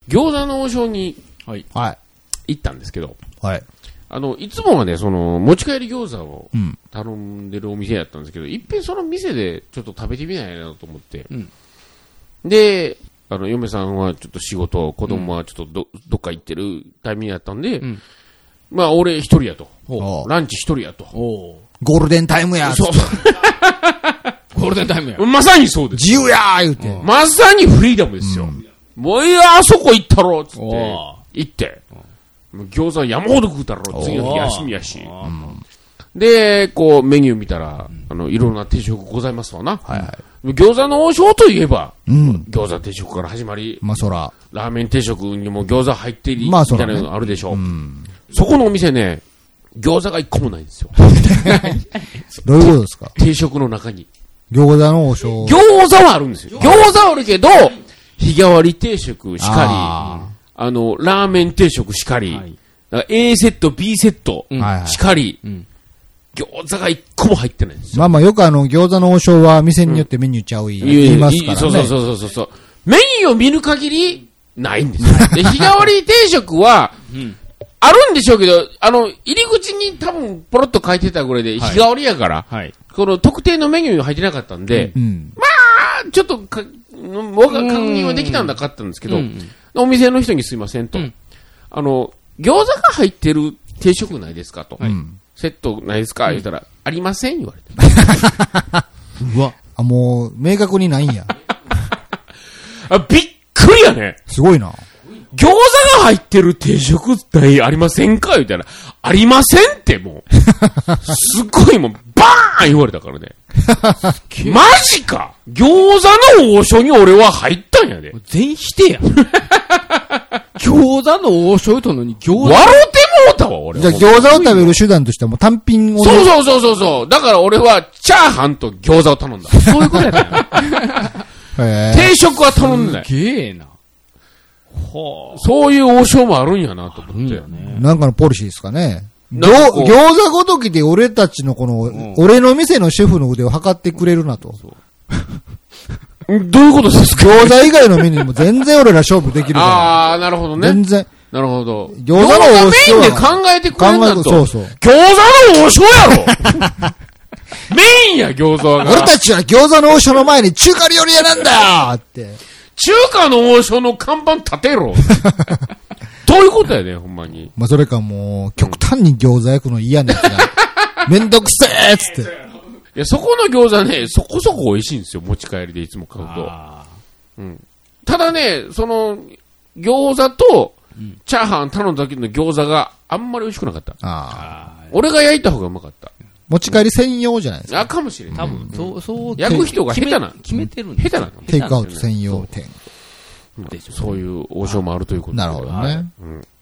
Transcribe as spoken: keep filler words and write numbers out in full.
餃子の王将にはい。 行ったんですけど、 はい。 あの、いつもはね、その、持ち帰り餃子をうん。 頼んでるお店やったんですけど、いっぺんその店でちょっと食べてみないなと思って。 うんで、あの、嫁さんはちょっと仕事、子供はちょっとど、どっか行ってるタイミングやったんで、 うんまあ、俺一人やと。 おランチ一人やと。 おゴールデンタイムや。 そう。 ゴールデンタイムや。 まさにそうです。 自由やー言うて。 まさにフリーダムですよ。もういや、あそこ行ったろっつって、 お行って、もう餃子山ほど食うたろ、次の日休みやし。 あーで、こう、メニュー見たら、あの、いろんな定食ございますわな。 はいはい。 餃子の王将といえば、 うん。 餃子定食から始まり、 まあ、そら。 ラーメン定食にも餃子入ってり、 まあそらねみたいなのがあるでしょ。 うん。 そこのお店ね、餃子が一個もないんですよ。 どういうことですか？ 定食の中に。 餃子の王将。 餃子はあるんですよ。餃子はあるけど、日替わり定食しかり、 ああの、ラーメン定食しかり、 はい A セット、B セットうんはいはいしかり、 うん餃子が一個も入ってないんですよ。 まあまあよくあの、餃子の王将は店によってメニューちゃう言いますからね。 そうそうそうそうそう。メニューを見る限り、ないんですよ。で、日替わり定食は、 うんあるんでしょうけど、あの、入り口に多分、ポロッと書いてたぐらいで、日替わりやから、 はい。 この特定のメニューが入ってなかったんで、 うん。 あちょっとか、わか確認はできたんだかったんですけど、 うんお店の人にすいませんと、 うんあの、餃子が入ってる定食ないですかと、 うん。 セットないですか、言ったら、ありません言われて。 うわ。 あ、もう、明確にないんや。 あびっくりやね。 すごいな。 餃子が入ってる定食代ありませんか言ったら、ありませんってもう。すっごいもう、バーン言われたからね。マジか餃子の王将に俺は入ったんやで。 全否定や。餃子の王将とのに餃子。 笑うてもうたわ、俺。 じゃあ餃子を食べる手段としてはもう単品をね。 そうそうそうそうそう。だから俺は、チャーハンと餃子を頼んだ。そういうことやったよ。 へー定食は頼んでない。 げえな。はそういう王将もあるんやなとあ。 思って。 ね。 なんかのポリシーですかね。ぎょなんかこう餃子ごときで俺たちのこの、 ん俺の店のシェフの腕を測ってくれるなと。 どういうことですか餃子以外のメニューも全然俺ら勝負できるかあー、なるほどら。 ね。 全然。 なるほど。 餃子の王将はメインで考えてくれんだと。 考えそうそう。 餃子の王将やろメインや、餃子が。 俺たちは餃子の王将の前に中華料理屋なんだよって。 中華の王将の看板立てろ。どういうことやね、ほんまに。 まあ、それかもう、極端に餃子焼くの嫌なやつが、めんどくせえっつって。 いや、そこの餃子ね、そこそこ美味しいんですよ、持ち帰りでいつも買うと。 あただね、その、餃子と、チャーハン頼んだ時の餃子があんまり美味しくなかった。 ああ。 あ。 俺が焼いた方がうまかった。 持ち帰り専用じゃないですか。 あ、かもしれん。 多分、そう、そう。 焼く人が下手な。 決めてるん下手なの。 テイクアウト専用店。 そういう王将もあるということで。 なるほどはいね。 うん